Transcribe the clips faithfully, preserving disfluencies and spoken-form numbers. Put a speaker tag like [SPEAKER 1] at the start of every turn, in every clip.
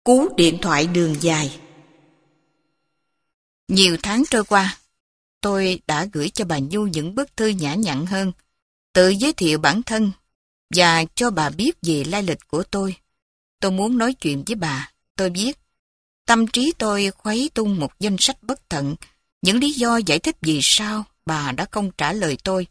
[SPEAKER 1] Cú điện thoại đường dài. Nhiều tháng trôi qua, tôi đã gửi cho bà Nhu những bức thư nhã nhặn hơn, tự giới thiệu bản thân và cho bà biết về lai lịch của tôi. Tôi muốn nói chuyện với bà. Tôi biết, tâm trí tôi khuấy tung một danh sách bất tận, những lý do giải thích vì sao bà đã không trả lời tôi.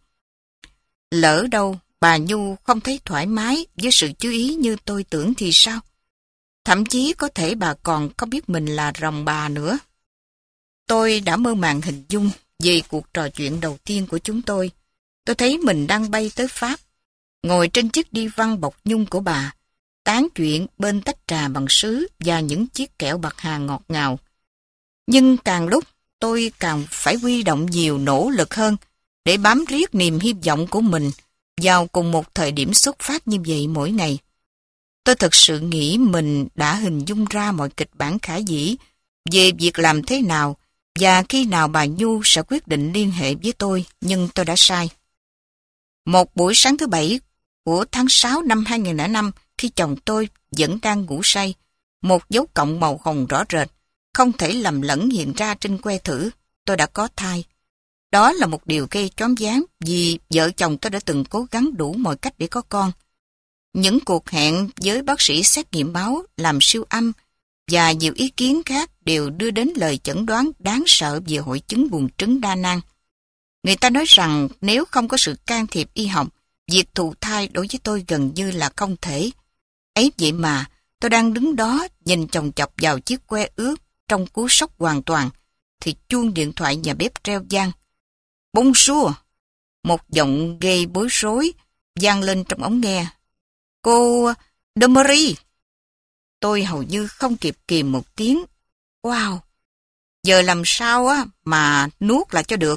[SPEAKER 1] Lỡ đâu bà Nhu không thấy thoải mái với sự chú ý như tôi tưởng thì sao? Thậm chí có thể bà còn không biết mình là rồng bà nữa. Tôi đã mơ màng hình dung về cuộc trò chuyện đầu tiên của chúng tôi. Tôi thấy mình đang bay tới Pháp, ngồi trên chiếc đi văn bọc nhung của bà, tán chuyện bên tách trà bằng sứ và những chiếc kẹo bạc hà ngọt ngào. Nhưng càng lúc tôi càng phải huy động nhiều nỗ lực hơn để bám riết niềm hy vọng của mình vào cùng một thời điểm xuất phát như vậy mỗi ngày. Tôi thực sự nghĩ mình đã hình dung ra mọi kịch bản khả dĩ về việc làm thế nào và khi nào bà Nhu sẽ quyết định liên hệ với tôi, nhưng tôi đã sai. Một buổi sáng thứ bảy của tháng sáu năm hai nghìn lẻ năm, khi chồng tôi vẫn đang ngủ say, một dấu cộng màu hồng rõ rệt, không thể lầm lẫn hiện ra trên que thử. Tôi đã có thai. Đó là một điều gây choáng váng vì vợ chồng tôi đã từng cố gắng đủ mọi cách để có con. Những cuộc hẹn với bác sĩ xét nghiệm máu, làm siêu âm và nhiều ý kiến khác đều đưa đến lời chẩn đoán đáng sợ về hội chứng buồng trứng đa nang. Người ta nói rằng nếu không có sự can thiệp y học, việc thụ thai đối với tôi gần như là không thể. Ấy vậy mà, tôi đang đứng đó nhìn chòng chọc vào chiếc que ướt trong cú sốc hoàn toàn, thì chuông điện thoại nhà bếp reo vang. Bonjour! Một giọng gây bối rối vang lên trong ống nghe. Cô Demery. Tôi hầu như không kịp kìm một tiếng. Wow! Giờ làm sao á mà nuốt lại cho được?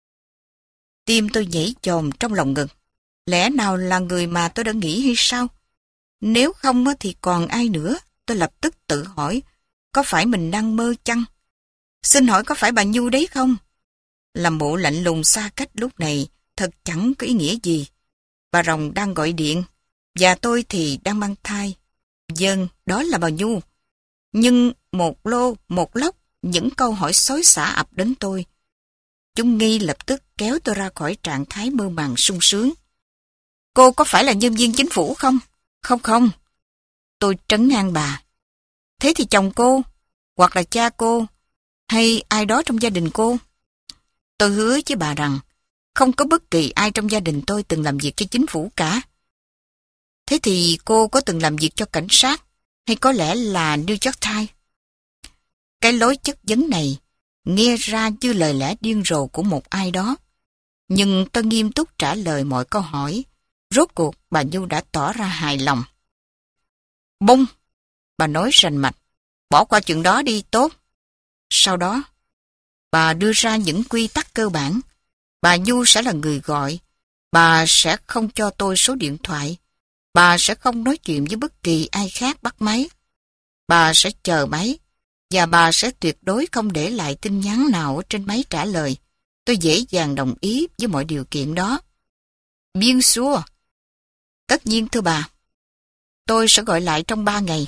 [SPEAKER 1] Tim tôi nhảy chồm trong lòng ngực. Lẽ nào là người mà tôi đã nghĩ hay sao? Nếu không á thì còn ai nữa? Tôi lập tức tự hỏi, có phải mình đang mơ chăng? Xin hỏi có phải bà Nhu đấy không? Làm bộ lạnh lùng xa cách lúc này thật chẳng có ý nghĩa gì. Bà Rồng đang gọi điện, và tôi thì đang mang thai. Vâng, đó là bà Nhu. Nhưng một lô, một lóc, những câu hỏi xối xả ập đến tôi. Chúng ngay lập tức kéo tôi ra khỏi trạng thái mơ màng sung sướng. Cô có phải là nhân viên chính phủ không? Không không. Tôi trấn an bà. Thế thì chồng cô, hoặc là cha cô, hay ai đó trong gia đình cô? Tôi hứa với bà rằng, không có bất kỳ ai trong gia đình tôi từng làm việc cho chính phủ cả. Thế thì cô có từng làm việc cho cảnh sát, hay có lẽ là New York Times? Cái lối chất vấn này nghe ra như lời lẽ điên rồ của một ai đó. Nhưng tôi nghiêm túc trả lời mọi câu hỏi. Rốt cuộc bà Nhu đã tỏ ra hài lòng. Bông! Bà nói rành mạch. Bỏ qua chuyện đó đi, tốt. Sau đó, bà đưa ra những quy tắc cơ bản. Bà Nhu sẽ là người gọi. Bà sẽ không cho tôi số điện thoại. Bà sẽ không nói chuyện với bất kỳ ai khác bắt máy. Bà sẽ chờ máy. Và bà sẽ tuyệt đối không để lại tin nhắn nào ở trên máy trả lời. Tôi dễ dàng đồng ý với mọi điều kiện đó. Bien sûr. Tất nhiên thưa bà. Tôi sẽ gọi lại trong ba ngày.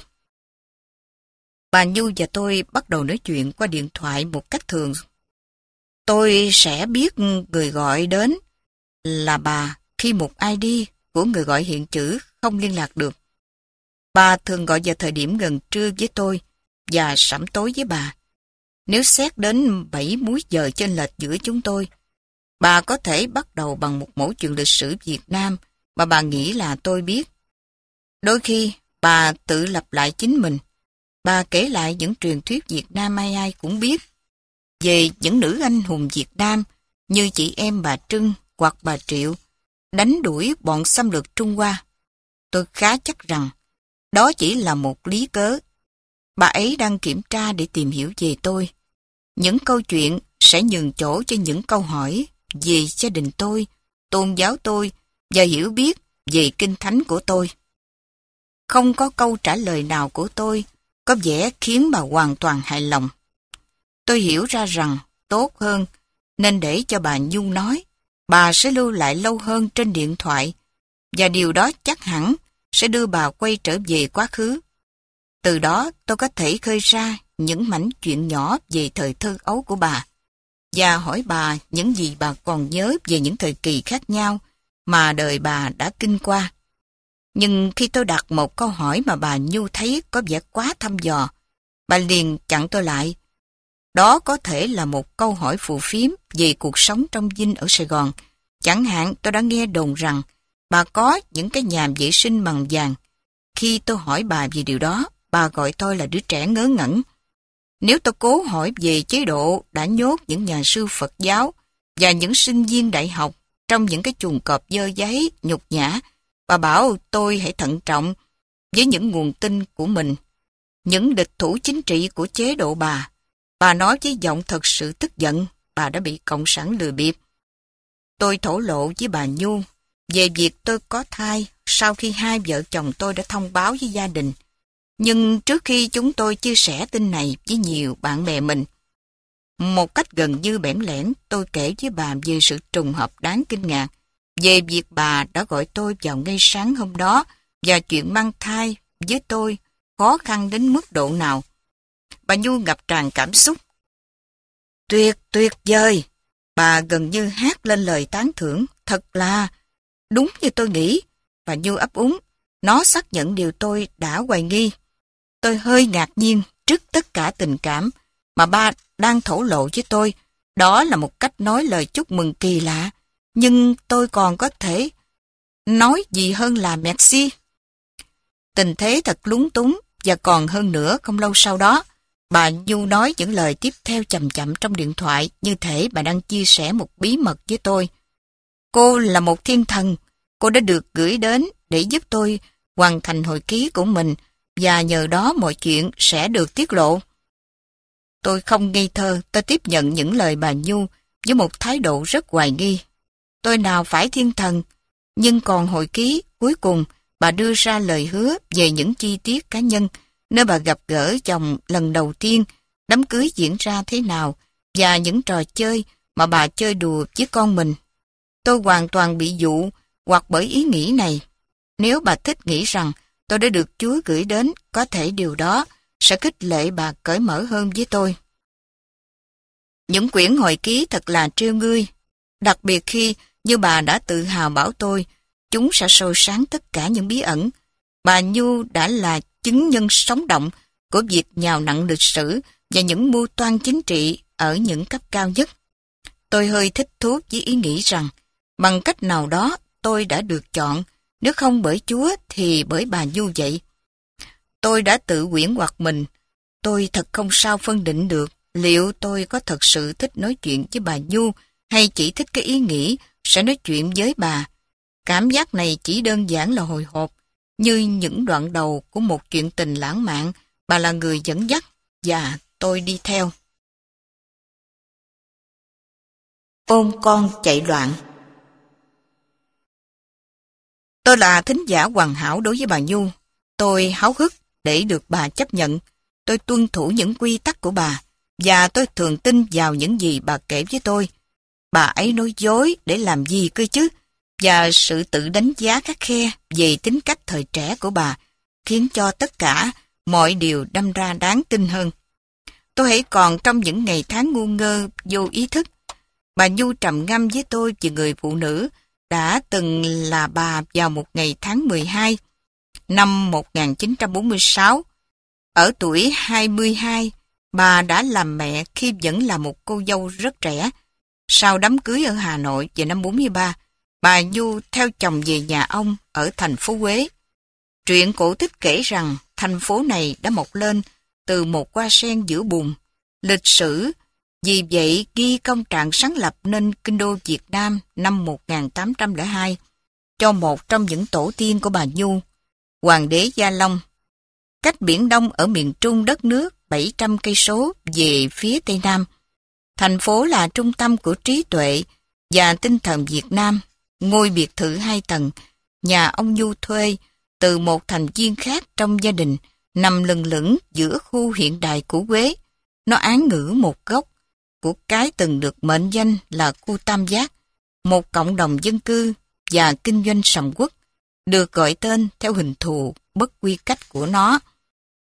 [SPEAKER 1] Bà Nhu và tôi bắt đầu nói chuyện qua điện thoại một cách thường. Tôi sẽ biết người gọi đến là bà khi một i đê của người gọi hiện chữ không liên lạc được. Bà thường gọi vào thời điểm gần trưa với tôi và sẩm tối với bà. Nếu xét đến bảy múi giờ chênh lệch giữa chúng tôi, bà có thể bắt đầu bằng một mẫu chuyện lịch sử Việt Nam mà bà nghĩ là tôi biết. Đôi khi, bà tự lặp lại chính mình. Bà kể lại những truyền thuyết Việt Nam ai ai cũng biết. Về những nữ anh hùng Việt Nam như chị em bà Trưng hoặc bà Triệu đánh đuổi bọn xâm lược Trung Hoa. Tôi khá chắc rằng đó chỉ là một lý cớ. Bà ấy đang kiểm tra để tìm hiểu về tôi. Những câu chuyện sẽ nhường chỗ cho những câu hỏi về gia đình tôi, tôn giáo tôi và hiểu biết về kinh thánh của tôi. Không có câu trả lời nào của tôi có vẻ khiến bà hoàn toàn hài lòng. Tôi hiểu ra rằng tốt hơn nên để cho bà Nhu nói. Bà sẽ lưu lại lâu hơn trên điện thoại và điều đó chắc hẳn sẽ đưa bà quay trở về quá khứ. Từ đó tôi có thể khơi ra những mảnh chuyện nhỏ về thời thơ ấu của bà và hỏi bà những gì bà còn nhớ về những thời kỳ khác nhau mà đời bà đã kinh qua. Nhưng khi tôi đặt một câu hỏi mà bà Nhu thấy có vẻ quá thăm dò, bà liền chặn tôi lại. Đó có thể là một câu hỏi phù phiếm về cuộc sống trong dinh ở Sài Gòn. Chẳng hạn tôi đã nghe đồn rằng bà có những cái nhà vệ sinh bằng vàng. Khi tôi hỏi bà về điều đó, bà gọi tôi là đứa trẻ ngớ ngẩn. Nếu tôi cố hỏi về chế độ đã nhốt những nhà sư Phật giáo và những sinh viên đại học trong những cái chuồng cọp dơ giấy, nhục nhã, bà bảo tôi hãy thận trọng với những nguồn tin của mình. Những địch thủ chính trị của chế độ bà, bà nói với giọng thật sự tức giận, bà đã bị Cộng sản lừa bịp. Tôi thổ lộ với bà Nhu về việc tôi có thai sau khi hai vợ chồng tôi đã thông báo với gia đình. Nhưng trước khi chúng tôi chia sẻ tin này với nhiều bạn bè mình, một cách gần như bẽn lẽn, tôi kể với bà về sự trùng hợp đáng kinh ngạc, về việc bà đã gọi tôi vào ngay sáng hôm đó và chuyện mang thai với tôi khó khăn đến mức độ nào. Bà Nhu ngập tràn cảm xúc. Tuyệt tuyệt vời! Bà gần như hát lên lời tán thưởng. Thật là đúng như tôi nghĩ. Bà Nhu ấp úng. Nó xác nhận điều tôi đã hoài nghi. Tôi hơi ngạc nhiên trước tất cả tình cảm mà ba đang thổ lộ với tôi. Đó là một cách nói lời chúc mừng kỳ lạ. Nhưng tôi còn có thể nói gì hơn là merci. Tình thế thật lúng túng, và còn hơn nữa không lâu sau đó, bà Nhu nói những lời tiếp theo chậm chậm trong điện thoại, như thể bà đang chia sẻ một bí mật với tôi. Cô là một thiên thần, cô đã được gửi đến để giúp tôi hoàn thành hồi ký của mình, và nhờ đó mọi chuyện sẽ được tiết lộ. Tôi không ngây thơ, tôi tiếp nhận những lời bà Nhu với một thái độ rất hoài nghi. Tôi nào phải thiên thần, nhưng còn hồi ký cuối cùng bà đưa ra lời hứa về những chi tiết cá nhân, nơi bà gặp gỡ chồng lần đầu tiên, đám cưới diễn ra thế nào, và những trò chơi mà bà chơi đùa với con mình. Tôi hoàn toàn bị dụ hoặc bởi ý nghĩ này. Nếu bà thích nghĩ rằng tôi đã được Chúa gửi đến, có thể điều đó sẽ khích lệ bà cởi mở hơn với tôi. Những quyển hồi ký thật là trêu ngươi, đặc biệt khi, như bà đã tự hào bảo tôi, chúng sẽ soi sáng tất cả những bí ẩn. Bà Nhu đã là chứng nhân sống động của việc nhào nặn lịch sử và những mưu toan chính trị ở những cấp cao nhất. Tôi hơi thích thú với ý nghĩ rằng, bằng cách nào đó tôi đã được chọn, nếu không bởi Chúa thì bởi bà Nhu vậy. Tôi đã tự huyễn hoặc mình. Tôi thật không sao phân định được liệu tôi có thật sự thích nói chuyện với bà Nhu hay chỉ thích cái ý nghĩ sẽ nói chuyện với bà. Cảm giác này chỉ đơn giản là hồi hộp, như những đoạn đầu của một chuyện tình lãng mạn. Bà là người dẫn dắt và tôi đi theo. Ôm con chạy loạn. Tôi là thính giả hoàn hảo đối với bà Nhu. Tôi háo hức để được bà chấp nhận. Tôi tuân thủ những quy tắc của bà, và tôi thường tin vào những gì bà kể với tôi. Bà ấy nói dối để làm gì cơ chứ? Và sự tự đánh giá khắt khe về tính cách thời trẻ của bà khiến cho tất cả mọi điều đâm ra đáng tin hơn. Tôi hãy còn trong những ngày tháng ngu ngơ, vô ý thức. Bà Nhu trầm ngâm với tôi về người phụ nữ đã từng là bà vào một ngày tháng mười hai năm một nghìn chín trăm bốn mươi sáu. Ở tuổi hai mươi hai, bà đã làm mẹ khi vẫn là một cô dâu rất trẻ. Sau đám cưới ở Hà Nội vào năm bốn mươi ba, bà Nhu theo chồng về nhà ông ở thành phố Huế. Truyện cổ tích kể rằng thành phố này đã mọc lên từ một hoa sen giữa bùn. Lịch sử vì vậy ghi công trạng sáng lập nên Kinh đô Việt Nam năm một nghìn tám trăm lẻ hai cho một trong những tổ tiên của bà Nhu, Hoàng đế Gia Long. Cách Biển Đông ở miền trung đất nước bảy trăm cây số về phía tây nam. Thành phố là trung tâm của trí tuệ và tinh thần Việt Nam. Ngôi biệt thự hai tầng, nhà ông Nhu thuê từ một thành viên khác trong gia đình, nằm lừng lững giữa khu hiện đại của Huế. Nó án ngữ một góc của cái từng được mệnh danh là khu Tam Giác, một cộng đồng dân cư và kinh doanh sầm uất, được gọi tên theo hình thù bất quy cách của nó.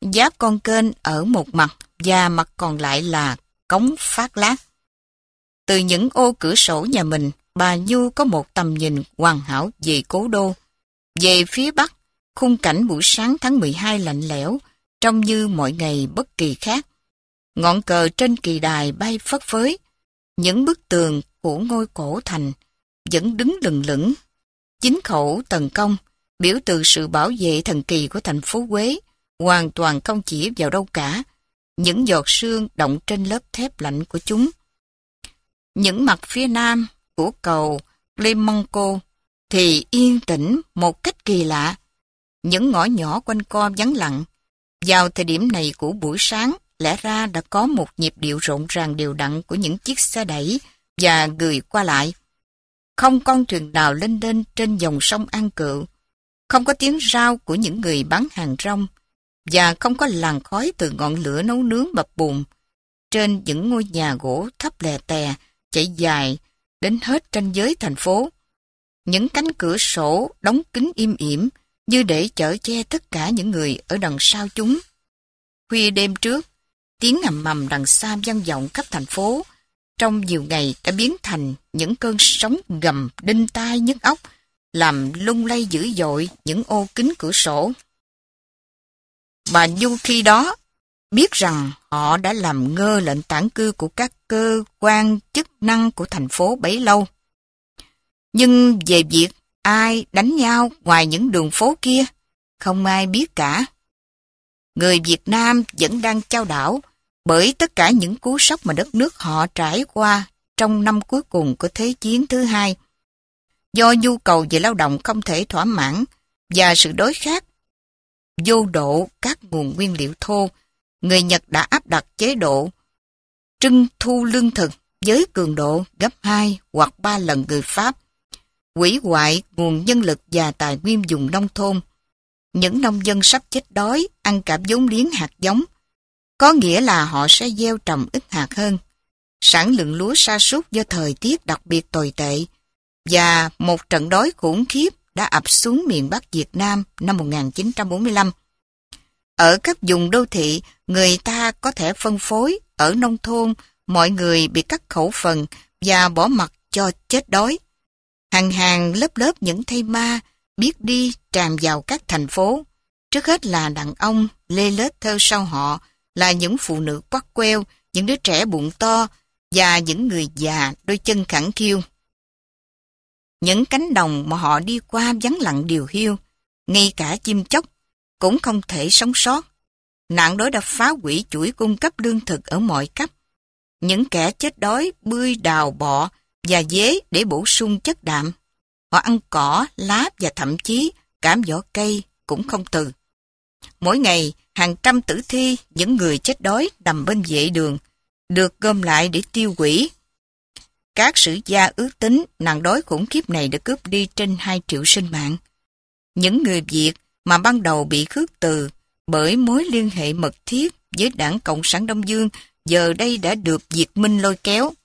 [SPEAKER 1] giáp con kênh ở một mặt và mặt còn lại là cống phát lát. Từ những ô cửa sổ nhà mình, bà Nhu có một tầm nhìn hoàn hảo về cố đô. Về phía bắc, khung cảnh buổi sáng tháng mười hai lạnh lẽo, trông như mọi ngày bất kỳ khác. Ngọn cờ trên kỳ đài bay phất phới, những bức tường của ngôi cổ thành vẫn đứng lừng lững. Chính khẩu tần công, biểu từ sự bảo vệ thần kỳ của thành phố Huế, hoàn toàn không chỉ vào đâu cả, những giọt sương động trên lớp thép lạnh của chúng. Những mặt phía nam của cầu Clemenceau thì yên tĩnh một cách kỳ lạ. Những ngõ nhỏ quanh co vắng lặng. Vào thời điểm này của buổi sáng, lẽ ra đã có một nhịp điệu rộn ràng đều đặn của những chiếc xe đẩy và người qua lại. Không con thuyền nào lênh đênh trên dòng sông An Cựu, không có tiếng rao của những người bán hàng rong, và không có làn khói từ ngọn lửa nấu nướng bập bùng trên những ngôi nhà gỗ thấp lè tè chạy dài đến hết ranh giới thành phố. Những cánh cửa sổ đóng kín im ỉm như để chở che tất cả những người ở đằng sau chúng. Khuya đêm trước, tiếng ầm ầm đằng xa vang vọng khắp thành phố, trong nhiều ngày đã biến thành những cơn sóng gầm đinh tai nhức óc, làm lung lay dữ dội những ô kính cửa sổ. Bà Nhu khi đó biết rằng họ đã làm ngơ lệnh tản cư của các cơ quan chức năng của thành phố bấy lâu. Nhưng về việc ai đánh nhau ngoài những đường phố kia, không ai biết cả. Người Việt Nam vẫn đang chao đảo bởi tất cả những cú sốc mà đất nước họ trải qua trong năm cuối cùng của Thế chiến thứ hai. Do nhu cầu về lao động không thể thỏa mãn và sự đối khát vô độ các nguồn nguyên liệu thô, người Nhật đã áp đặt chế độ trưng thu lương thực với cường độ gấp hai hoặc ba lần người Pháp, hủy hoại nguồn nhân lực và tài nguyên vùng nông thôn. Những nông dân sắp chết đói, ăn cả vốn liếng hạt giống, có nghĩa là họ sẽ gieo trồng ít hạt hơn. Sản lượng lúa sa sút do thời tiết đặc biệt tồi tệ, và một trận đói khủng khiếp đã ập xuống miền Bắc Việt Nam năm một nghìn chín trăm bốn mươi lăm. Ở các vùng đô thị, người ta có thể phân phối, ở nông thôn, mọi người bị cắt khẩu phần và bỏ mặc cho chết đói. Hàng hàng lớp lớp những thây ma biết đi tràn vào các thành phố. Trước hết là đàn ông lê lết theo sau họ là những phụ nữ quắt queo, những đứa trẻ bụng to và những người già đôi chân khẳng khiu. Những cánh đồng mà họ đi qua vắng lặng điều hiu, ngay cả chim chóc cũng không thể sống sót. Nạn đói đã phá hủy chuỗi cung cấp lương thực ở mọi cấp. Những kẻ chết đói bươi đào bọ và dế để bổ sung chất đạm. Họ ăn cỏ, lá và thậm chí cả vỏ cây cũng không từ. Mỗi ngày, hàng trăm tử thi những người chết đói nằm bên vệ đường được gom lại để tiêu hủy. Các sử gia ước tính nạn đói khủng khiếp này đã cướp đi trên hai triệu sinh mạng. Những người Việt mà ban đầu bị khước từ bởi mối liên hệ mật thiết với Đảng Cộng sản Đông Dương giờ đây đã được Việt Minh lôi kéo.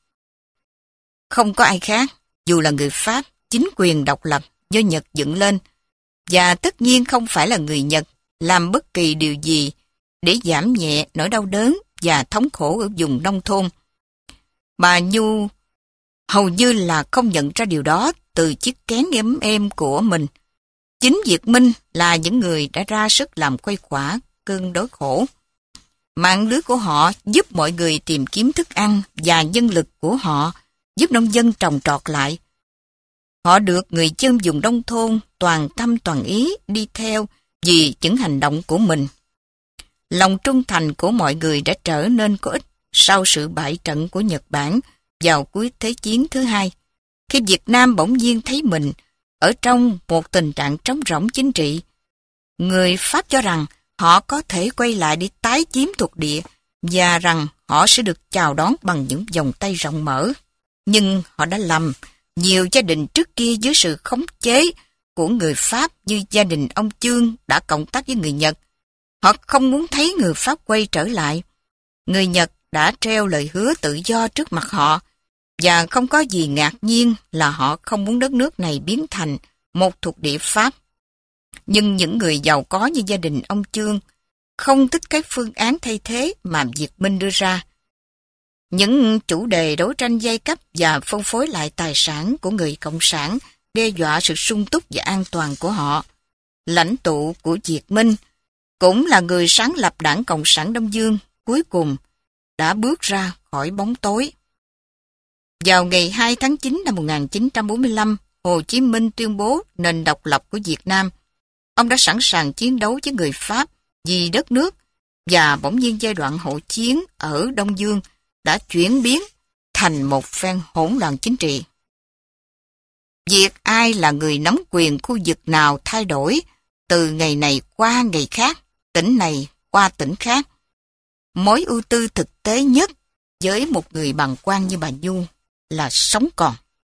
[SPEAKER 1] Không có ai khác, dù là người Pháp, chính quyền độc lập do Nhật dựng lên, và tất nhiên không phải là người Nhật làm bất kỳ điều gì để giảm nhẹ nỗi đau đớn và thống khổ ở vùng nông thôn. Bà Nhu hầu như là không nhận ra điều đó từ chiếc kén ấm êm của mình. Chính Việt Minh là những người đã ra sức làm khuây khỏa cơn đói khổ. Mạng lưới của họ giúp mọi người tìm kiếm thức ăn và nhân lực của họ giúp nông dân trồng trọt lại. Họ được người dân vùng nông thôn toàn tâm toàn ý đi theo vì những hành động của mình. Lòng trung thành của mọi người đã trở nên có ích sau sự bại trận của Nhật Bản vào cuối Thế chiến thứ hai, khi Việt Nam bỗng nhiên thấy mình ở trong một tình trạng trống rỗng chính trị. Người Pháp cho rằng họ có thể quay lại để tái chiếm thuộc địa và rằng họ sẽ được chào đón bằng những vòng tay rộng mở. Nhưng họ đã lầm. Nhiều gia đình trước kia dưới sự khống chế của người Pháp như gia đình ông Chương đã cộng tác với người Nhật. Họ không muốn thấy người Pháp quay trở lại. Người Nhật đã treo lời hứa tự do trước mặt họ, và không có gì ngạc nhiên là họ không muốn đất nước này biến thành một thuộc địa Pháp. Nhưng những người giàu có như gia đình ông Chương không thích cái phương án thay thế mà Việt Minh đưa ra. Những chủ đề đấu tranh giai cấp và phân phối lại tài sản của người Cộng sản đe dọa sự sung túc và an toàn của họ. Lãnh tụ của Việt Minh, cũng là người sáng lập Đảng Cộng sản Đông Dương, cuối cùng đã bước ra khỏi bóng tối. Vào ngày hai tháng chín năm một nghìn chín trăm bốn mươi lăm, Hồ Chí Minh tuyên bố nền độc lập của Việt Nam. Ông đã sẵn sàng chiến đấu với người Pháp vì đất nước, và bỗng nhiên giai đoạn hậu chiến ở Đông Dương đã chuyển biến thành một phen hỗn loạn chính trị. Việc ai là người nắm quyền khu vực nào thay đổi từ ngày này qua ngày khác, tỉnh này qua tỉnh khác. Mối ưu tư thực tế nhất với một người bàng quan như bà Nhu là sống còn.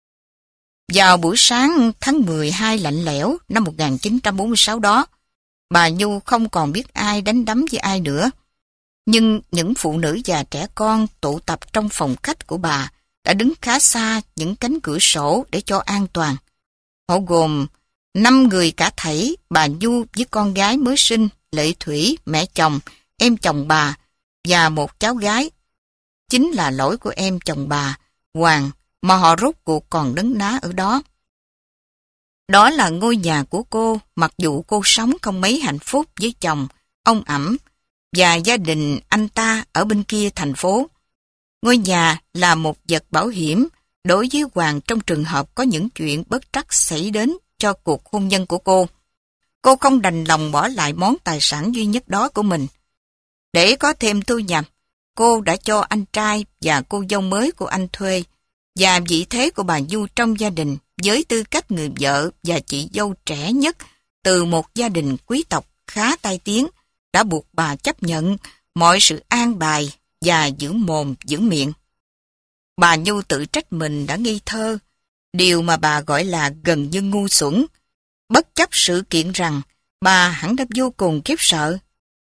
[SPEAKER 1] Vào buổi sáng tháng mười hai lạnh lẽo năm một nghìn chín trăm bốn mươi sáu đó, bà Nhu không còn biết ai đánh đấm với ai nữa. Nhưng những phụ nữ và trẻ con tụ tập trong phòng khách của bà đã đứng khá xa những cánh cửa sổ để cho an toàn. Họ gồm năm người cả thảy, bà Nhu với con gái mới sinh, Lệ Thủy, mẹ chồng, em chồng bà và một cháu gái. Chính là lỗi của em chồng bà, Hoàng, mà họ rốt cuộc còn đứng ná ở đó. Đó là ngôi nhà của cô, mặc dù cô sống không mấy hạnh phúc với chồng, ông ẵm, và gia đình anh ta ở bên kia thành phố. Ngôi nhà là một vật bảo hiểm đối với Hoàng trong trường hợp có những chuyện bất trắc xảy đến cho cuộc hôn nhân của cô. Cô không đành lòng bỏ lại món tài sản duy nhất đó của mình. Để có thêm thu nhập, cô đã cho anh trai và cô dâu mới của anh thuê, và vị thế của bà Nhu trong gia đình với tư cách người vợ và chị dâu trẻ nhất từ một gia đình quý tộc khá tai tiếng đã buộc bà chấp nhận mọi sự an bài và giữ mồm giữ miệng. Bà Nhu tự trách mình đã nghi thơ, điều mà bà gọi là gần như ngu xuẩn, bất chấp sự kiện rằng bà hẳn đã vô cùng khiếp sợ.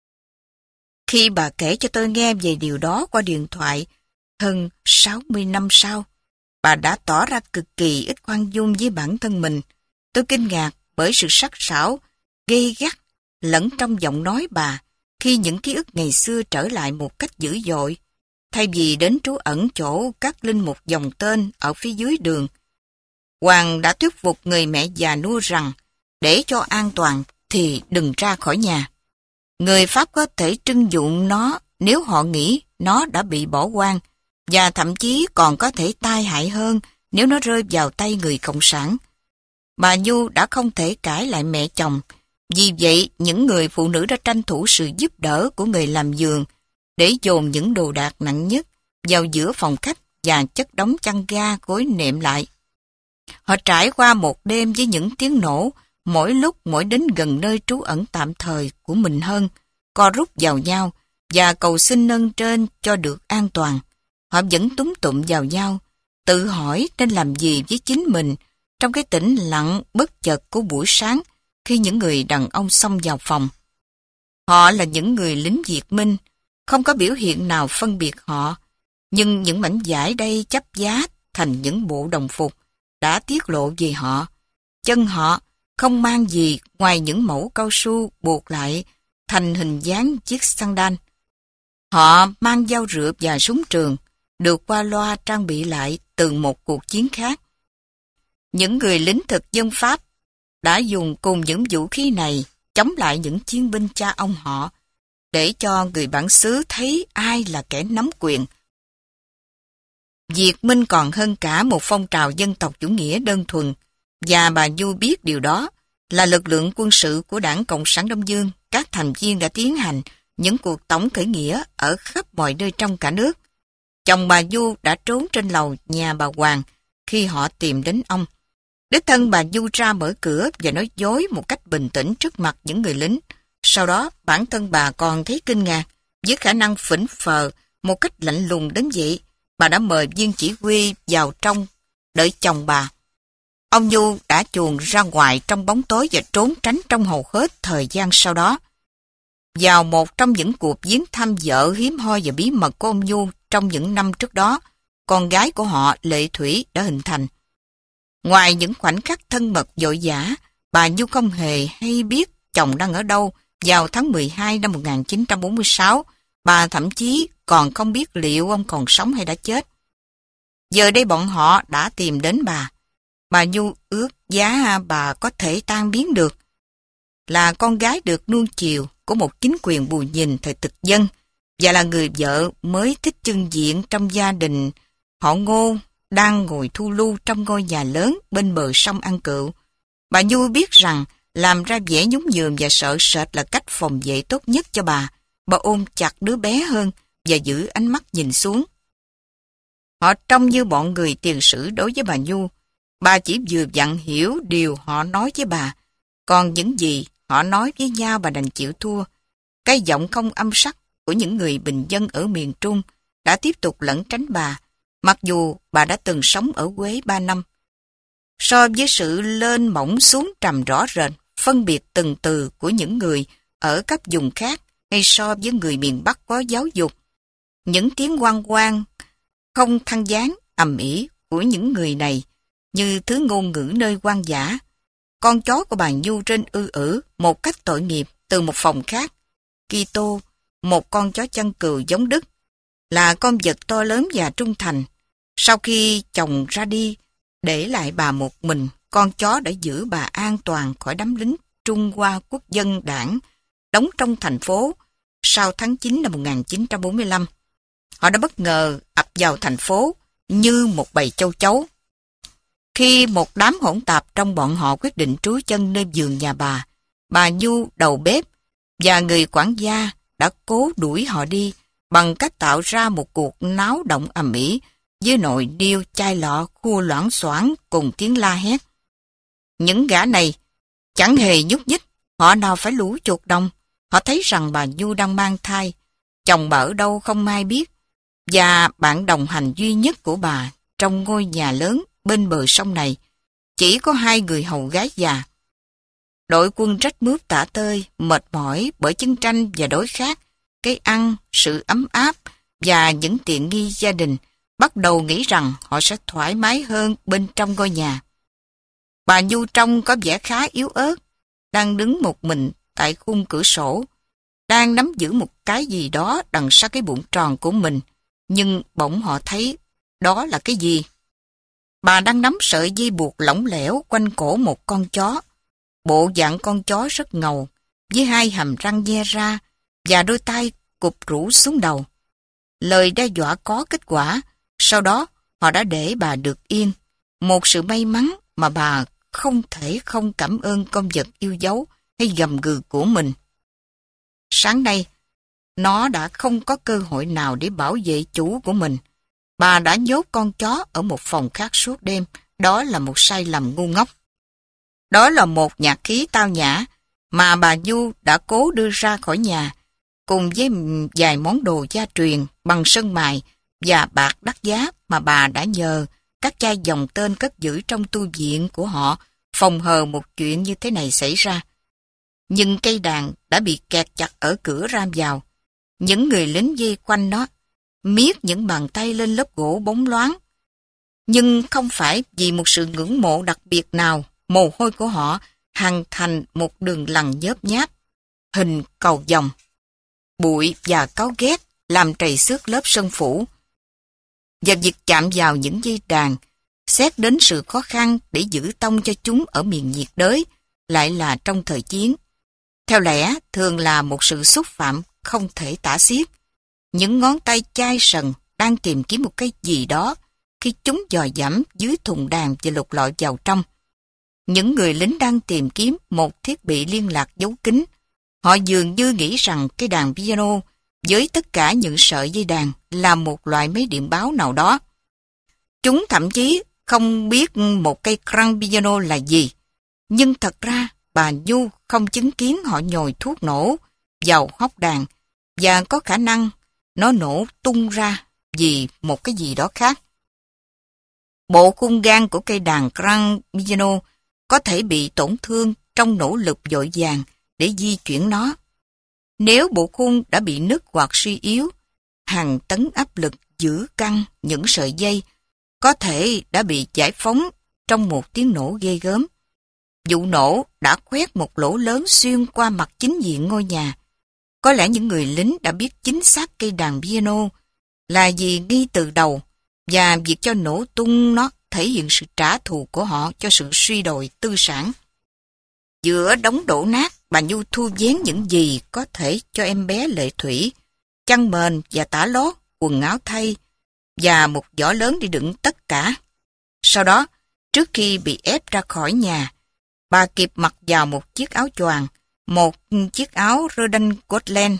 [SPEAKER 1] Khi bà kể cho tôi nghe về điều đó qua điện thoại hơn sáu mươi năm sau, bà đã tỏ ra cực kỳ ít khoan dung với bản thân mình. Tôi kinh ngạc bởi sự sắc sảo, gay gắt lẫn trong giọng nói bà khi những ký ức ngày xưa trở lại một cách dữ dội. Thay vì đến trú ẩn chỗ các linh mục dòng tên ở phía dưới đường, Hoàng đã thuyết phục người mẹ già nua rằng để cho an toàn thì đừng ra khỏi nhà. Người Pháp có thể trưng dụng nó nếu họ nghĩ nó đã bị bỏ hoang, và thậm chí còn có thể tai hại hơn nếu nó rơi vào tay người Cộng sản. Bà Nhu đã không thể cãi lại mẹ chồng, vì vậy những người phụ nữ đã tranh thủ sự giúp đỡ của người làm giường để dồn những đồ đạc nặng nhất vào giữa phòng khách và chất đống chăn ga gối nệm lại. Họ trải qua một đêm với những tiếng nổ, mỗi lúc mỗi đến gần nơi trú ẩn tạm thời của mình hơn, co rút vào nhau và cầu xin nâng trên cho được an toàn. Họ vẫn túm tụm vào nhau, tự hỏi nên làm gì với chính mình trong cái tĩnh lặng bất chợt của buổi sáng khi những người đàn ông xông vào phòng. Họ là những người lính Việt Minh, không có biểu hiện nào phân biệt họ, nhưng những mảnh vải đây chấp giá thành những bộ đồng phục đã tiết lộ về họ. Chân họ không mang gì ngoài những mẫu cao su buộc lại thành hình dáng chiếc sandal. Họ mang dao rượu và súng trường, được qua loa trang bị lại từ một cuộc chiến khác. Những người lính thực dân Pháp đã dùng cùng những vũ khí này chống lại những chiến binh cha ông họ, để cho người bản xứ thấy ai là kẻ nắm quyền. Việt Minh còn hơn cả một phong trào dân tộc chủ nghĩa đơn thuần, và bà Nhu biết điều đó là lực lượng quân sự của Đảng Cộng sản Đông Dương. Các thành viên đã tiến hành những cuộc tổng khởi nghĩa ở khắp mọi nơi trong cả nước. Chồng bà Nhu đã trốn trên lầu nhà bà Hoàng khi họ tìm đến ông. Đích thân bà Nhu ra mở cửa và nói dối một cách bình tĩnh trước mặt những người lính. Sau đó, bản thân bà còn thấy kinh ngạc với khả năng phỉnh phờ một cách lạnh lùng đến vậy. Bà đã mời viên chỉ huy vào trong đợi chồng bà. Ông Nhu đã chuồn ra ngoài trong bóng tối và trốn tránh trong hầu hết thời gian sau đó. Vào một trong những cuộc viếng thăm vợ hiếm hoi và bí mật của ông Nhu trong những năm trước đó, con gái của họ Lệ Thủy đã hình thành. Ngoài những khoảnh khắc thân mật vội vã, bà Nhu không hề hay biết chồng đang ở đâu Vào tháng mười hai năm một nghìn chín trăm bốn mươi sáu, bà thậm chí còn không biết liệu ông còn sống hay đã chết. Giờ đây bọn họ đã tìm đến bà. Bà Nhu ước giá bà có thể tan biến được. Là con gái được nuông chiều của một chính quyền bù nhìn thời thực dân và là người vợ mới thích trưng diện trong gia đình họ Ngô đang ngồi thu lưu trong ngôi nhà lớn bên bờ sông ăn cựu. Bà Nhu biết rằng làm ra vẻ nhún nhường và sợ sệt là cách phòng vệ tốt nhất cho bà. Bà ôm chặt đứa bé hơn và giữ ánh mắt nhìn xuống. Họ trông như bọn người tiền sử đối với bà Nhu. Bà chỉ vừa vặn hiểu điều họ nói với bà. Còn những gì họ nói với nhau bà đành chịu thua. Cái giọng không âm sắc của những người bình dân ở miền Trung đã tiếp tục lẩn tránh bà, mặc dù bà đã từng sống ở Quế ba năm. So với sự lên mỏng xuống trầm rõ rệt, phân biệt từng từ của những người ở các vùng khác hay so với người miền Bắc có giáo dục, những tiếng oang oang không thăng dáng ầm ĩ của những người này như thứ ngôn ngữ nơi hoang dã. Con chó của bà Nhu trên ư ử một cách tội nghiệp từ một phòng khác. Kitô, một con chó chân cừu giống Đức, là con vật to lớn và trung thành. Sau khi chồng ra đi, để lại bà một mình, con chó đã giữ bà an toàn khỏi đám lính Trung Hoa Quốc dân đảng đóng trong thành phố sau tháng chín năm một nghìn chín trăm bốn mươi lăm. Họ đã bất ngờ ập vào thành phố như một bầy châu chấu. Khi một đám hỗn tạp trong bọn họ quyết định trú chân nơi vườn nhà bà, bà Nhu đầu bếp và người quản gia đã cố đuổi họ đi bằng cách tạo ra một cuộc náo động ầm ĩ với nồi niêu chai lọ khua loảng xoảng cùng tiếng la hét. Những gã này chẳng hề nhúc nhích, họ nào phải lũ chuột đồng. Họ thấy rằng bà Nhu đang mang thai, chồng bà ở đâu không ai biết, và bạn đồng hành duy nhất của bà trong ngôi nhà lớn bên bờ sông này chỉ có hai người hầu gái già. Đội quân rách mướp tả tơi, mệt mỏi bởi chiến tranh và đói khát, cái ăn, sự ấm áp và những tiện nghi gia đình, bắt đầu nghĩ rằng họ sẽ thoải mái hơn bên trong ngôi nhà. Bà Nhu trông có vẻ khá yếu ớt, đang đứng một mình tại khung cửa sổ, đang nắm giữ một cái gì đó đằng sau cái bụng tròn của mình, nhưng bỗng họ thấy đó là cái gì. Bà đang nắm sợi dây buộc lỏng lẻo quanh cổ một con chó. Bộ dạng con chó rất ngầu, với hai hàm răng nhe ra và đôi tay cụp rũ xuống đầu. Lời đe dọa có kết quả, sau đó họ đã để bà được yên. Một sự may mắn mà bà không thể không cảm ơn con vật yêu dấu hay gầm gừ của mình. Sáng nay, nó đã không có cơ hội nào để bảo vệ chủ của mình. Bà đã nhốt con chó ở một phòng khác suốt đêm. Đó là một sai lầm ngu ngốc. Đó là một nhạc khí tao nhã mà bà Nhu đã cố đưa ra khỏi nhà, cùng với vài món đồ gia truyền bằng sơn mài và bạc đắt giá mà bà đã nhờ các cha dòng tên cất giữ trong tu viện của họ phòng hờ một chuyện như thế này xảy ra. Nhưng cây đàn đã bị kẹt chặt ở cửa ram vào. Những người lính dây quanh nó, miết những bàn tay lên lớp gỗ bóng loáng. Nhưng không phải vì một sự ngưỡng mộ đặc biệt nào, mồ hôi của họ hằn thành một đường lằn nhớp nháp, hình cầu vồng. Bụi và cáu ghét làm trầy xước lớp sơn phủ. Và việc chạm vào những dây đàn, xét đến sự khó khăn để giữ tông cho chúng ở miền nhiệt đới, lại là trong thời chiến. Theo lẽ, thường là một sự xúc phạm không thể tả xiết. Những ngón tay chai sần đang tìm kiếm một cái gì đó khi chúng dò dẫm dưới thùng đàn và lục lọi vào trong. Những người lính đang tìm kiếm một thiết bị liên lạc giấu kín. Họ dường như nghĩ rằng cái đàn piano với tất cả những sợi dây đàn là một loại máy điện báo nào đó. Chúng thậm chí không biết một cây grand piano là gì. Nhưng thật ra bà Nhu không chứng kiến họ nhồi thuốc nổ vào hốc đàn và có khả năng nó nổ tung ra vì một cái gì đó khác. Bộ khung gan của cây đàn grand piano có thể bị tổn thương trong nỗ lực vội vàng để di chuyển nó. Nếu bộ khung đã bị nứt hoặc suy yếu, hàng tấn áp lực giữ căng những sợi dây có thể đã bị giải phóng trong một tiếng nổ ghê gớm. Vụ nổ đã khoét một lỗ lớn xuyên qua mặt chính diện ngôi nhà. Có lẽ những người lính đã biết chính xác cây đàn piano là gì ngay từ đầu, và việc cho nổ tung nó thể hiện sự trả thù của họ cho sự suy đồi tư sản. Giữa đống đổ nát, bà Nhu thu vén những gì có thể cho em bé Lệ Thủy, chăn mền và tả lót, quần áo thay, và một giỏ lớn để đựng tất cả. Sau đó, trước khi bị ép ra khỏi nhà, bà kịp mặc vào một chiếc áo choàng, một chiếc áo redingote,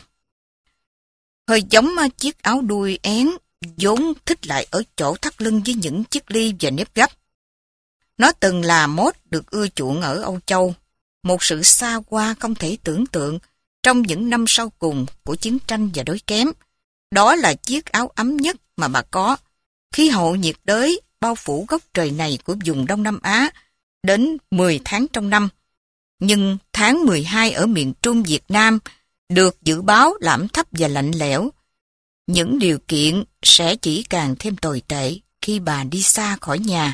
[SPEAKER 1] hơi giống chiếc áo đuôi én vốn thích lại ở chỗ thắt lưng với những chiếc ly và nếp gấp. Nó từng là mốt được ưa chuộng ở Âu Châu, một sự xa hoa không thể tưởng tượng trong những năm sau cùng của chiến tranh và đói kém. Đó là chiếc áo ấm nhất mà bà có. Khí hậu nhiệt đới bao phủ góc trời này của vùng Đông Nam Á đến mười tháng trong năm. Nhưng tháng mười hai ở miền Trung Việt Nam được dự báo là ẩm thấp và lạnh lẽo. Những điều kiện sẽ chỉ càng thêm tồi tệ khi bà đi xa khỏi nhà.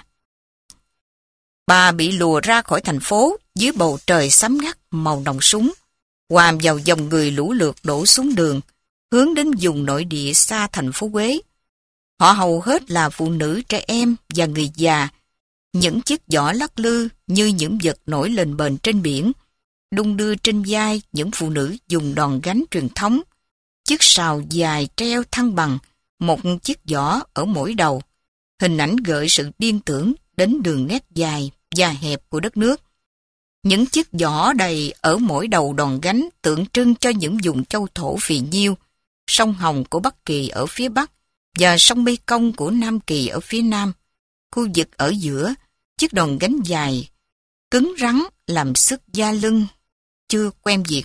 [SPEAKER 1] Bà bị lùa ra khỏi thành phố dưới bầu trời xám ngắt màu nòng súng, hòa vào dòng người lũ lượt đổ xuống đường, hướng đến vùng nội địa xa thành phố Huế. Họ hầu hết là phụ nữ, trẻ em và người già. Những chiếc giỏ lắc lư như những vật nổi lên bền trên biển, đung đưa trên vai những phụ nữ dùng đòn gánh truyền thống. Chiếc sào dài treo thăng bằng, một chiếc giỏ ở mỗi đầu. Hình ảnh gợi sự liên tưởng đến đường nét dài và hẹp của đất nước. Những chiếc giỏ đầy ở mỗi đầu đòn gánh tượng trưng cho những vùng châu thổ phì nhiêu, sông Hồng của Bắc Kỳ ở phía Bắc và sông Mê Công của Nam Kỳ ở phía Nam. Khu vực ở giữa, chiếc đòn gánh dài, cứng rắn làm sức da lưng, chưa quen việc,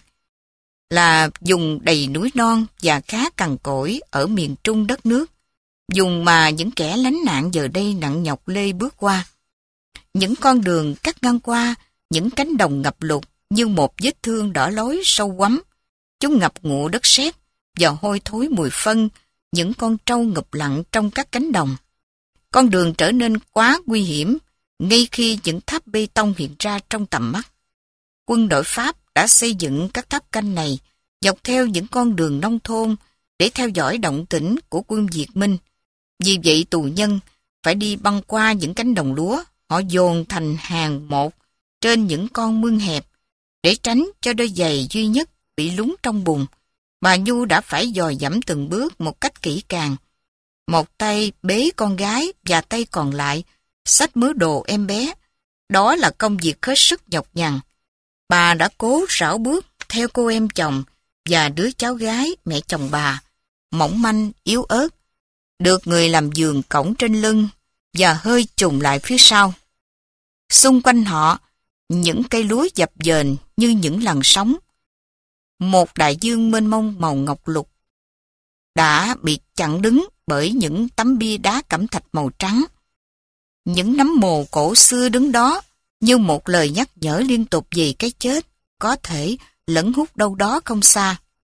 [SPEAKER 1] là vùng đầy núi non và khá cằn cỗi ở miền trung đất nước, vùng mà những kẻ lánh nạn giờ đây nặng nhọc lê bước qua. Những con đường cắt ngang qua những cánh đồng ngập lụt như một vết thương đỏ lối sâu quắm. Chúng ngập ngụa đất sét và hôi thối mùi phân những con trâu ngụp lặng trong các cánh đồng. Con đường trở nên quá nguy hiểm ngay khi những tháp bê tông hiện ra trong tầm mắt. Quân đội Pháp đã xây dựng các tháp canh này dọc theo những con đường nông thôn để theo dõi động tĩnh của quân Việt Minh. Vì vậy tù nhân phải đi băng qua những cánh đồng lúa, họ dồn thành hàng một trên những con mương hẹp để tránh cho đôi giày duy nhất bị lún trong bùn. Bà Nhu đã phải dò dẫm từng bước một cách kỹ càng. Một tay bế con gái và tay còn lại xách mớ đồ em bé. Đó là công việc hết sức nhọc nhằn. Bà đã cố rảo bước theo cô em chồng và đứa cháu gái mẹ chồng bà, mỏng manh, yếu ớt, được người làm giường cõng trên lưng và hơi trùng lại phía sau. Xung quanh họ, những cây lúa dập dềnh như những làn sóng. Một đại dương mênh mông màu ngọc lục đã bị chặn đứng bởi những tấm bia đá cẩm thạch màu trắng. Những nấm mồ cổ xưa đứng đó như một lời nhắc nhở liên tục về cái chết, có thể lẫn hút đâu đó không xa.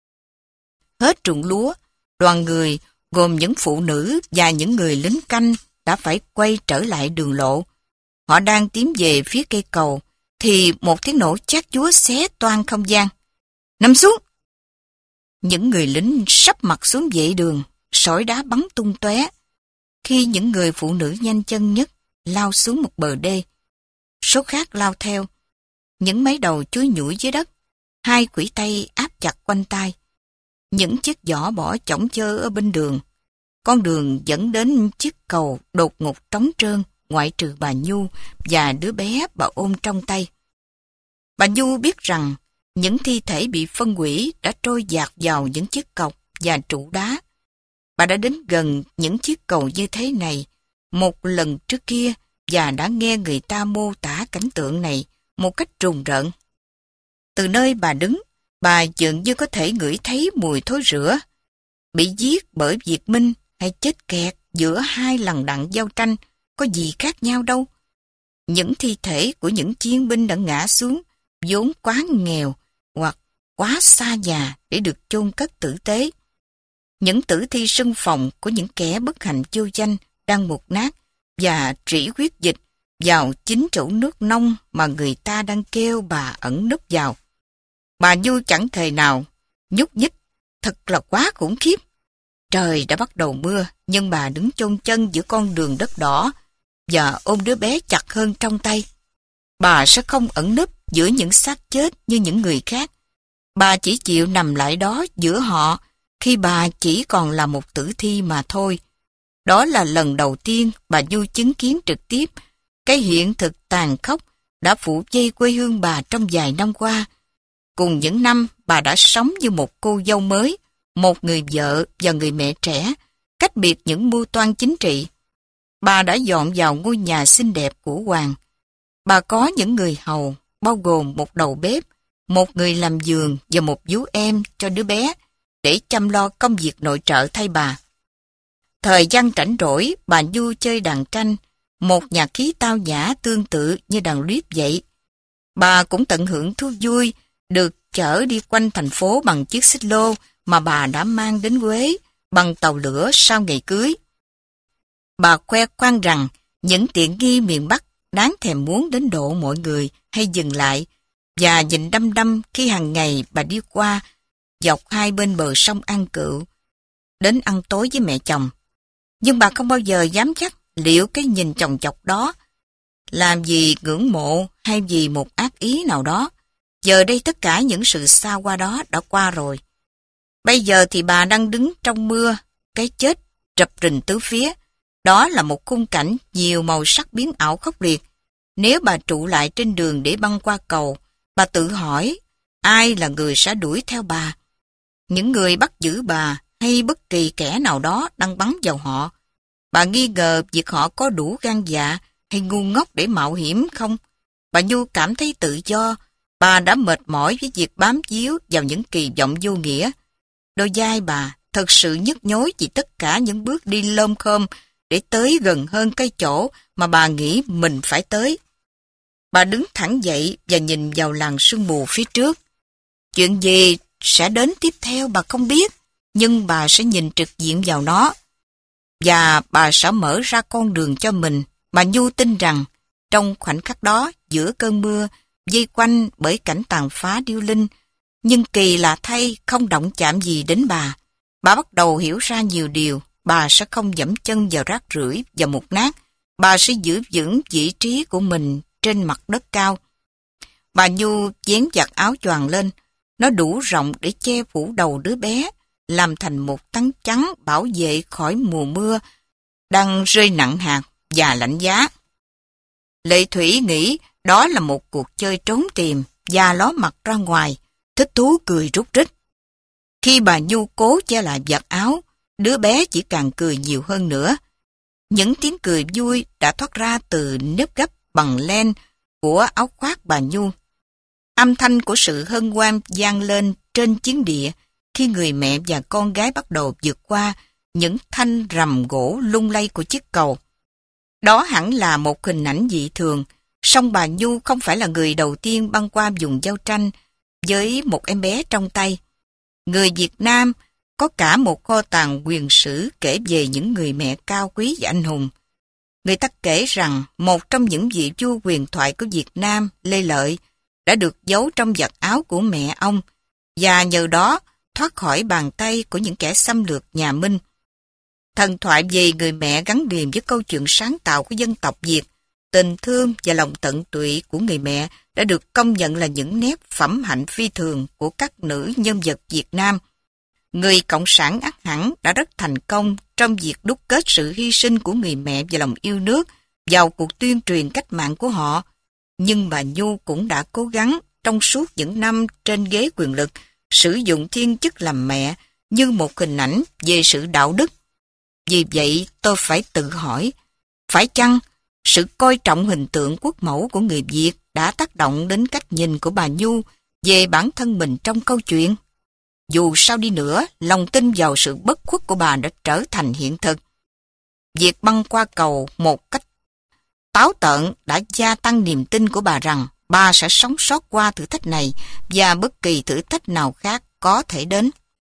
[SPEAKER 1] Hết ruộng lúa, đoàn người gồm những phụ nữ và những người lính canh đã phải quay trở lại đường lộ. Họ đang tiến về phía cây cầu, thì một tiếng nổ chát chúa xé toang không gian. Nằm xuống! Những người lính sắp mặt xuống vệ đường, sỏi đá bắn tung tóe. Khi những người phụ nữ nhanh chân nhất lao xuống một bờ đê, số khác lao theo. Những máy đầu chúi nhủi dưới đất, hai quỷ tay áp chặt quanh tai. Những chiếc giỏ bỏ chỏng chơ ở bên đường. Con đường dẫn đến chiếc cầu đột ngột trống trơn, ngoại trừ bà Nhu và đứa bé bà ôm trong tay. Bà Nhu biết rằng những thi thể bị phân hủy đã trôi dạt vào những chiếc cọc và trụ đá. Bà đã đến gần những chiếc cầu như thế này một lần trước kia và đã nghe người ta mô tả cảnh tượng này một cách trùng rợn. Từ nơi bà đứng, bà dường như có thể ngửi thấy mùi thối rữa. Bị giết bởi Việt Minh hay chết kẹt giữa hai lằn đặng giao tranh có gì khác nhau đâu. Những thi thể của những chiến binh đã ngã xuống vốn quá nghèo hoặc quá xa nhà để được chôn cất tử tế. Những tử thi sưng phồng của những kẻ bất hạnh vô danh đang mục nát và rỉ huyết dịch vào chính chậu nước nông mà người ta đang kêu bà ẩn núp vào. Bà Nhu chẳng thời nào nhúc nhích, thật là quá khủng khiếp. Trời đã bắt đầu mưa, nhưng bà đứng chôn chân giữa con đường đất đỏ và ôm đứa bé chặt hơn trong tay. Bà sẽ không ẩn núp giữa những xác chết như những người khác. Bà chỉ chịu nằm lại đó giữa họ khi bà chỉ còn là một tử thi mà thôi. Đó là lần đầu tiên bà Nhu chứng kiến trực tiếp cái hiện thực tàn khốc đã phủ vây quê hương bà trong vài năm qua. Cùng những năm bà đã sống như một cô dâu mới, một người vợ và người mẹ trẻ, cách biệt những mưu toan chính trị. Bà đã dọn vào ngôi nhà xinh đẹp của Hoàng. Bà có những người hầu, bao gồm một đầu bếp, một người làm giường và một vú em cho đứa bé, để chăm lo công việc nội trợ thay bà. Thời gian rảnh rỗi, bà Nhu chơi đàn tranh, một nhạc khí tao nhã tương tự như đàn luyếp vậy. Bà cũng tận hưởng thú vui được chở đi quanh thành phố bằng chiếc xích lô mà bà đã mang đến Huế bằng tàu lửa sau ngày cưới. Bà khoe khoang rằng những tiện nghi miền Bắc đáng thèm muốn đến độ mọi người hay dừng lại và nhìn đăm đăm khi hàng ngày bà đi qua dọc hai bên bờ sông An Cựu đến ăn tối với mẹ chồng. Nhưng bà không bao giờ dám chắc liệu cái nhìn chồng chọc đó làm gì ngưỡng mộ hay vì một ác ý nào đó. Giờ đây tất cả những sự xa qua đó đã qua rồi. Bây giờ thì bà đang đứng trong mưa, cái chết rập rình tứ phía. Đó là một khung cảnh nhiều màu sắc biến ảo khốc liệt. Nếu bà trụ lại trên đường để băng qua cầu, bà tự hỏi ai là người sẽ đuổi theo bà. Những người bắt giữ bà hay bất kỳ kẻ nào đó đang bắn vào họ. Bà nghi ngờ việc họ có đủ gan dạ hay ngu ngốc để mạo hiểm không? Bà Nhu cảm thấy tự do. Bà đã mệt mỏi với việc bám víu vào những kỳ vọng vô nghĩa. Đôi vai bà thật sự nhức nhối vì tất cả những bước đi lom khom để tới gần hơn cái chỗ mà bà nghĩ mình phải tới. Bà đứng thẳng dậy và nhìn vào làn sương mù phía trước. Chuyện gì sẽ đến tiếp theo bà không biết, nhưng bà sẽ nhìn trực diện vào nó. Và bà sẽ mở ra con đường cho mình. Bà Nhu tin rằng trong khoảnh khắc đó, giữa cơn mưa, vây quanh bởi cảnh tàn phá điêu linh, nhưng kỳ lạ thay không động chạm gì đến bà. Bà bắt đầu hiểu ra nhiều điều. Bà sẽ không dẫm chân vào rác rưởi và mục nát. Bà sẽ giữ vững vị trí của mình trên mặt đất cao. Bà Nhu vén vạt áo choàng lên. Nó đủ rộng để che phủ đầu đứa bé, làm thành một tấm chắn bảo vệ khỏi mùa mưa đang rơi nặng hạt và lạnh giá. Lệ Thủy nghĩ đó là một cuộc chơi trốn tìm và ló mặt ra ngoài, thích thú cười rúc rích. Khi bà Nhu cố che lại vạt áo, đứa bé chỉ càng cười nhiều hơn nữa. Những tiếng cười vui đã thoát ra từ nếp gấp bằng len của áo khoác bà Nhu. Âm thanh của sự hân hoan vang lên trên chiến địa khi người mẹ và con gái bắt đầu vượt qua những thanh rầm gỗ lung lay của chiếc cầu. Đó hẳn là một hình ảnh dị thường, song bà Nhu không phải là người đầu tiên băng qua vùng giao tranh với một em bé trong tay. Người Việt Nam có cả một kho tàng quyền sử kể về những người mẹ cao quý và anh hùng. Người ta kể rằng một trong những vị vua huyền thoại của Việt Nam, Lê Lợi, đã được giấu trong vạt áo của mẹ ông và nhờ đó thoát khỏi bàn tay của những kẻ xâm lược nhà Minh. Thần thoại về người mẹ gắn liền với câu chuyện sáng tạo của dân tộc Việt. Tình thương và lòng tận tụy của người mẹ đã được công nhận là những nét phẩm hạnh phi thường của các nữ nhân vật Việt Nam. Người Cộng sản ắt hẳn đã rất thành công trong việc đúc kết sự hy sinh của người mẹ và lòng yêu nước vào cuộc tuyên truyền cách mạng của họ. Nhưng bà Nhu cũng đã cố gắng trong suốt những năm trên ghế quyền lực sử dụng thiên chức làm mẹ như một hình ảnh về sự đạo đức. Vì vậy tôi phải tự hỏi, phải chăng sự coi trọng hình tượng quốc mẫu của người Việt đã tác động đến cách nhìn của bà Nhu về bản thân mình trong câu chuyện? Dù sao đi nữa, lòng tin vào sự bất khuất của bà đã trở thành hiện thực. Việc băng qua cầu một cách táo tợn đã gia tăng niềm tin của bà rằng bà sẽ sống sót qua thử thách này và bất kỳ thử thách nào khác có thể đến.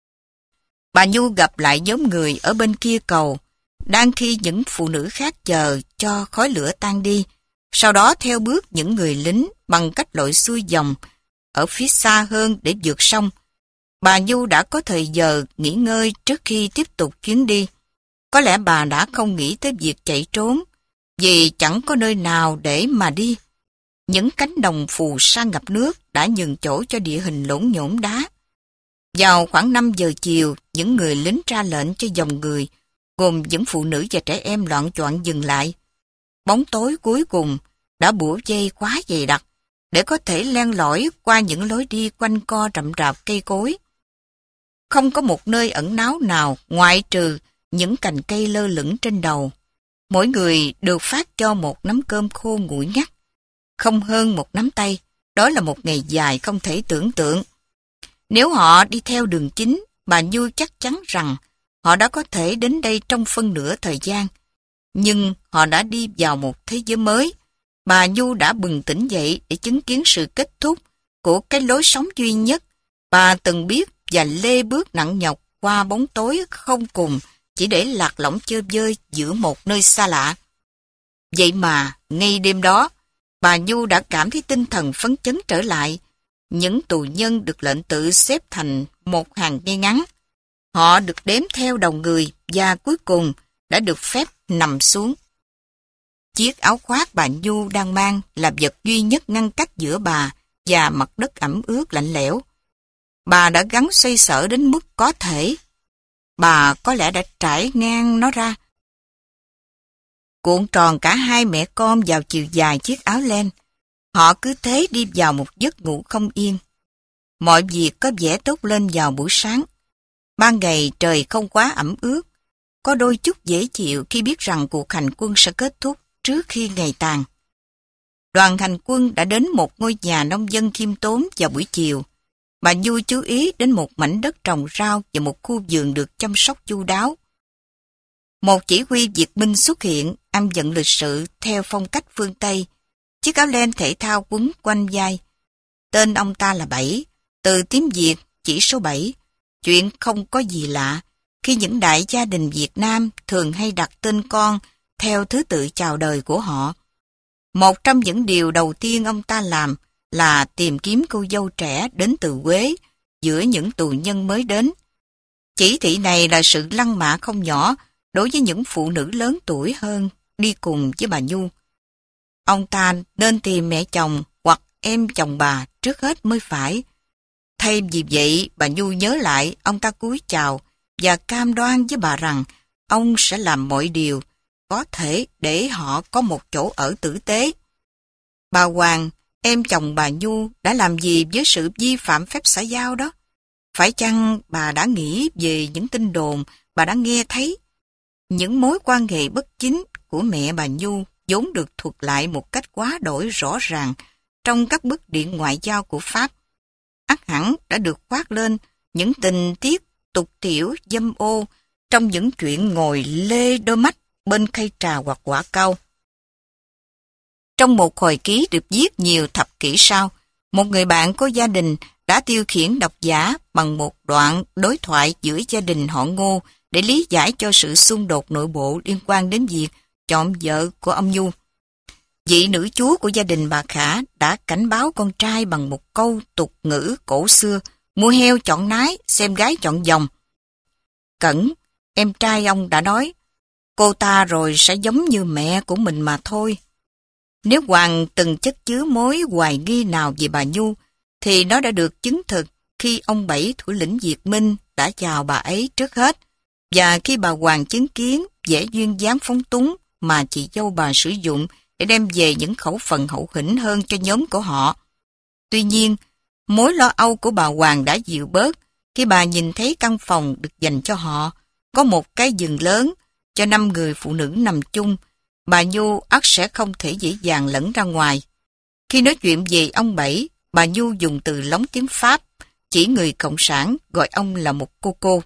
[SPEAKER 1] Bà Nhu gặp lại nhóm người ở bên kia cầu, đang khi những phụ nữ khác chờ cho khói lửa tan đi. Sau đó theo bước những người lính bằng cách lội xuôi dòng ở phía xa hơn để vượt sông. Bà Nhu đã có thời giờ nghỉ ngơi trước khi tiếp tục chuyến đi. Có lẽ bà đã không nghĩ tới việc chạy trốn, vì chẳng có nơi nào để mà đi. Những cánh đồng phù sa ngập nước đã nhường chỗ cho địa hình lổn nhổn đá. Vào khoảng năm giờ chiều, những người lính ra lệnh cho dòng người, gồm những phụ nữ và trẻ em loạn choạng dừng lại. Bóng tối cuối cùng đã bủa vây quá dày đặc, để có thể len lỏi qua những lối đi quanh co rậm rạp cây cối. Không có một nơi ẩn náu nào ngoại trừ những cành cây lơ lửng trên đầu. Mỗi người được phát cho một nắm cơm khô nguội ngắt, không hơn một nắm tay. Đó là một ngày dài không thể tưởng tượng. Nếu họ đi theo đường chính, bà Nhu chắc chắn rằng họ đã có thể đến đây trong phân nửa thời gian. Nhưng họ đã đi vào một thế giới mới. Bà Nhu đã bừng tỉnh dậy để chứng kiến sự kết thúc của cái lối sống duy nhất bà từng biết và lê bước nặng nhọc qua bóng tối không cùng chỉ để lạc lõng chơ vơi giữa một nơi xa lạ. Vậy mà, ngay đêm đó, bà Nhu đã cảm thấy tinh thần phấn chấn trở lại. Những tù nhân được lệnh tự xếp thành một hàng ngay ngắn. Họ được đếm theo đầu người và cuối cùng đã được phép nằm xuống. Chiếc áo khoác bà Nhu đang mang là vật duy nhất ngăn cách giữa bà và mặt đất ẩm ướt lạnh lẽo. Bà đã gắng xoay sở đến mức có thể. Bà có lẽ đã trải ngang nó ra, cuộn tròn cả hai mẹ con vào chiều dài chiếc áo len. Họ cứ thế đi vào một giấc ngủ không yên. Mọi việc có vẻ tốt lên vào buổi sáng. Ban ngày trời không quá ẩm ướt, có đôi chút dễ chịu khi biết rằng cuộc hành quân sẽ kết thúc trước khi ngày tàn. Đoàn hành quân đã đến một ngôi nhà nông dân khiêm tốn vào buổi chiều. Bà Nhu chú ý đến một mảnh đất trồng rau và một khu vườn được chăm sóc chu đáo. Một chỉ huy Việt Minh xuất hiện, âm vận lịch sự theo phong cách phương Tây. Chiếc áo len thể thao quấn quanh vai. Tên ông ta là Bảy, từ tiếng Việt chỉ số bảy. Chuyện không có gì lạ khi những đại gia đình Việt Nam thường hay đặt tên con theo thứ tự chào đời của họ. Một trong những điều đầu tiên ông ta làm là tìm kiếm cô dâu trẻ đến từ Quế giữa những tù nhân mới đến. Chỉ thị này là sự lăng mạ không nhỏ đối với những phụ nữ lớn tuổi hơn đi cùng với bà Nhu. Ông ta nên tìm mẹ chồng hoặc em chồng bà trước hết mới phải. Thay vì vậy, bà Nhu nhớ lại ông ta cúi chào và cam đoan với bà rằng ông sẽ làm mọi điều có thể để họ có một chỗ ở tử tế. Bà Hoàng, em chồng bà Nhu đã làm gì với sự vi phạm phép xã giao đó? Phải chăng bà đã nghĩ về những tin đồn bà đã nghe thấy? Những mối quan hệ bất chính của mẹ bà Nhu vốn được thuật lại một cách quá đổi rõ ràng trong các bức điện ngoại giao của Pháp. Ắt hẳn đã được khoác lên những tình tiết tục tiểu dâm ô trong những chuyện ngồi lê đôi mắt bên khay trà hoặc quả cau. Trong một hồi ký được viết nhiều thập kỷ sau, một người bạn của gia đình đã tiêu khiển độc giả bằng một đoạn đối thoại giữa gia đình họ Ngô để lý giải cho sự xung đột nội bộ liên quan đến việc chọn vợ của ông Nhu. Vị nữ chúa của gia đình bà Khả đã cảnh báo con trai bằng một câu tục ngữ cổ xưa: mua heo chọn nái, xem gái chọn dòng. Cẩn, em trai ông đã nói, cô ta rồi sẽ giống như mẹ của mình mà thôi. Nếu Hoàng từng chất chứa mối hoài nghi nào về bà Nhu, thì nó đã được chứng thực khi ông Bảy, thủ lĩnh Việt Minh, đã chào bà ấy trước hết, và khi bà Hoàng chứng kiến vẻ duyên dáng phóng túng mà chị dâu bà sử dụng để đem về những khẩu phần hậu hĩnh hơn cho nhóm của họ. Tuy nhiên, mối lo âu của bà Hoàng đã dịu bớt khi bà nhìn thấy căn phòng được dành cho họ, có một cái giường lớn cho năm người phụ nữ nằm chung. Bà Nhu ắt sẽ không thể dễ dàng lẫn ra ngoài. Khi nói chuyện về ông Bảy, bà Nhu dùng từ lóng tiếng Pháp, chỉ người cộng sản gọi ông là một cô cô.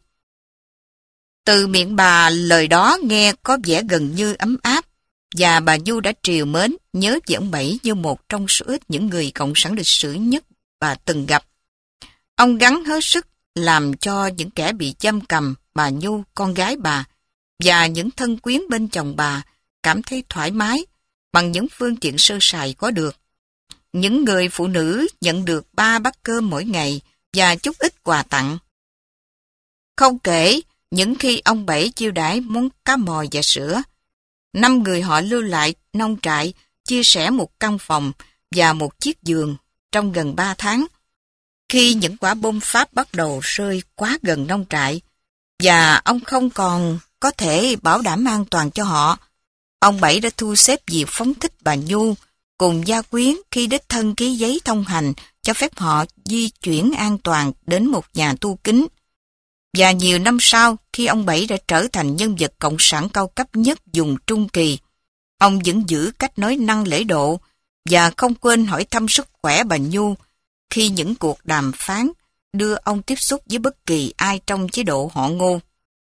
[SPEAKER 1] Từ miệng bà, lời đó nghe có vẻ gần như ấm áp, và bà Nhu đã trìu mến nhớ về ông Bảy như một trong số ít những người cộng sản lịch sử nhất bà từng gặp. Ông gắng hết sức làm cho những kẻ bị giam cầm, bà Nhu, con gái bà, và những thân quyến bên chồng bà cảm thấy thoải mái bằng những phương tiện sơ sài có được. Những người phụ nữ nhận được ba bát cơm mỗi ngày và chút ít quà tặng. Không kể những khi ông Bảy chiêu đãi món cá mò và sữa. Năm người họ lưu lại nông trại, chia sẻ một căn phòng và một chiếc giường trong gần ba tháng. Khi những quả bom Pháp bắt đầu rơi quá gần nông trại, và ông không còn có thể bảo đảm an toàn cho họ, ông Bảy đã thu xếp việc phóng thích bà Nhu cùng gia quyến khi đích thân ký giấy thông hành cho phép họ di chuyển an toàn đến một nhà tu kính. Và nhiều năm sau, khi ông Bảy đã trở thành nhân vật cộng sản cao cấp nhất vùng Trung Kỳ, ông vẫn giữ cách nói năng lễ độ và không quên hỏi thăm sức khỏe bà Nhu khi những cuộc đàm phán đưa ông tiếp xúc với bất kỳ ai trong chế độ họ Ngô.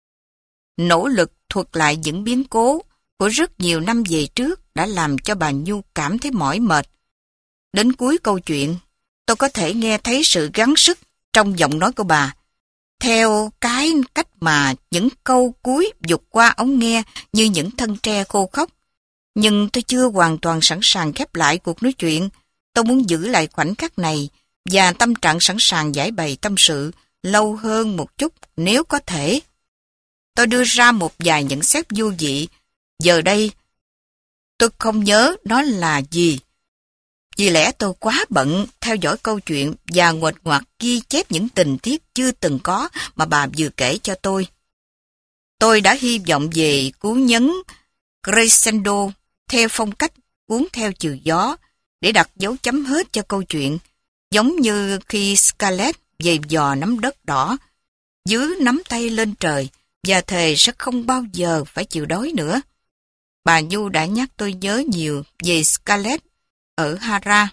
[SPEAKER 1] Nỗ lực thuật lại những biến cố của rất nhiều năm về trước đã làm cho bà Nhu cảm thấy mỏi mệt. Đến cuối câu chuyện, tôi có thể nghe thấy sự gắng sức trong giọng nói của bà, theo cái cách mà những câu cuối vụt qua ống nghe như những thân tre khô khốc. Nhưng tôi chưa hoàn toàn sẵn sàng khép lại cuộc nói chuyện. Tôi muốn giữ lại khoảnh khắc này và tâm trạng sẵn sàng giải bày tâm sự lâu hơn một chút nếu có thể. Tôi đưa ra một vài nhận xét vô vị. Giờ đây, tôi không nhớ nó là gì. Vì lẽ tôi quá bận theo dõi câu chuyện và nguệch ngoạc ghi chép những tình tiết chưa từng có mà bà vừa kể cho tôi. Tôi đã hy vọng về cuốn nhấn Crescendo theo phong cách cuốn theo chiều gió để đặt dấu chấm hết cho câu chuyện, giống như khi Scarlett giày dò nắm đất đỏ, giữ nắm tay lên trời và thề sẽ không bao giờ phải chịu đói nữa. Bà Nhu đã nhắc tôi nhớ nhiều về Scarlett ở Hara.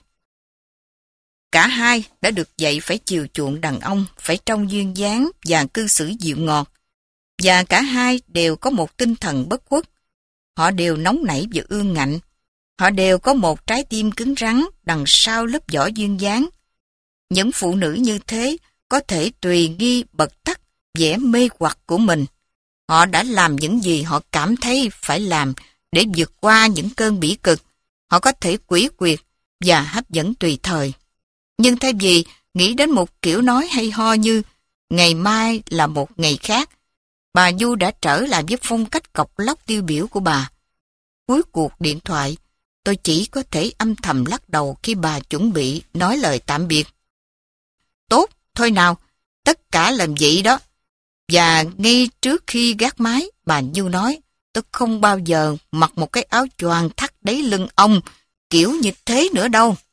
[SPEAKER 1] Cả hai đã được dạy phải chiều chuộng đàn ông, phải trông duyên dáng và cư xử dịu ngọt. Và cả hai đều có một tinh thần bất khuất. Họ đều nóng nảy và ương ngạnh. Họ đều có một trái tim cứng rắn đằng sau lớp vỏ duyên dáng. Những phụ nữ như thế có thể tùy nghi bật tắt vẻ mê hoặc của mình. Họ đã làm những gì họ cảm thấy phải làm để vượt qua những cơn bỉ cực. Họ có thể quỷ quyệt và hấp dẫn tùy thời. Nhưng thay vì nghĩ đến một kiểu nói hay ho như ngày mai là một ngày khác, bà Nhu đã trở lại với phong cách cọc lóc tiêu biểu của bà. Cuối cuộc điện thoại, tôi chỉ có thể âm thầm lắc đầu khi bà chuẩn bị nói lời tạm biệt. Tốt, thôi nào, tất cả làm vậy đó. Và ngay trước khi gác máy, bà Nhu nói, tôi không bao giờ mặc một cái áo choàng thắt đáy lưng ông kiểu như thế nữa đâu.